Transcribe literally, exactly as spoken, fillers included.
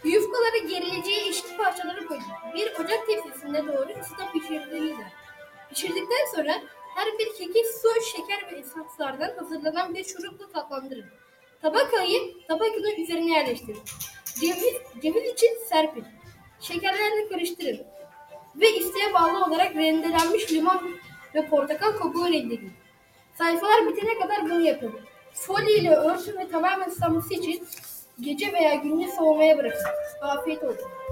Yufkaları gerileceği eşit parçalara koyun. Bir ocak tepsisinde doğru ısıda pişirdiler. Pişirdikten sonra her bir keki su, şeker ve esaslardan hazırlanan bir şurupla tatlandırın. Tabakayı tabakanın üzerine yerleştirin. Ceviz, ceviz için serpin. Şekerlerle karıştırın. Ve isteğe bağlı olarak rendelenmiş limon ve portakal kabuğu rendeleyin. Sayfalar bitene kadar bunu yapın. Folyo ile örtün ve tamamen ıslanması için gece veya gündüz soğumaya bırakın. Afiyet olsun.